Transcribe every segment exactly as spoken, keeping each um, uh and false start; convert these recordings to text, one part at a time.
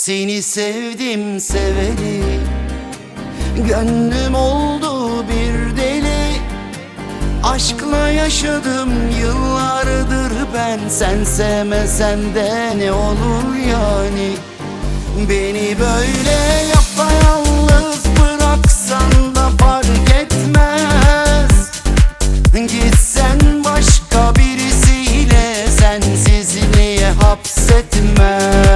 Seni sevdim seveli, gönlüm oldu bir deli. Aşkla yaşadım yıllardır ben, sen sevmesen de ne olur yani. Beni böyle yapayalnız bıraksan da fark etmez. Gitsen başka birisiyle, sensizliğe hapsetmez.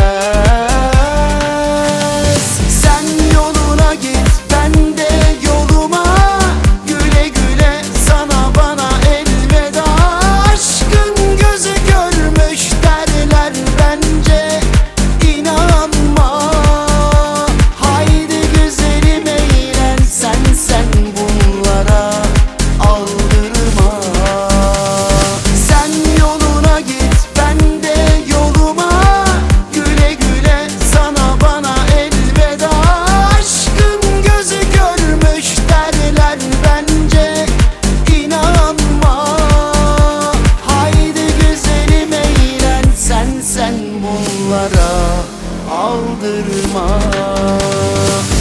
Sen yoluna git, ben de yoluma. Güle güle sana bana elveda. Aşkın gözü görmüş derler bence, İnanma. Haydi güzelim eğlen, sen sen bunlara aldırma. Sen yoluna git, ben de yoluma. Güle güle sana bana elveda. Aşkın gözü görmüş derler bence, İnanma. Haydi güzelim eğlen, sen sen bunlara aldırma.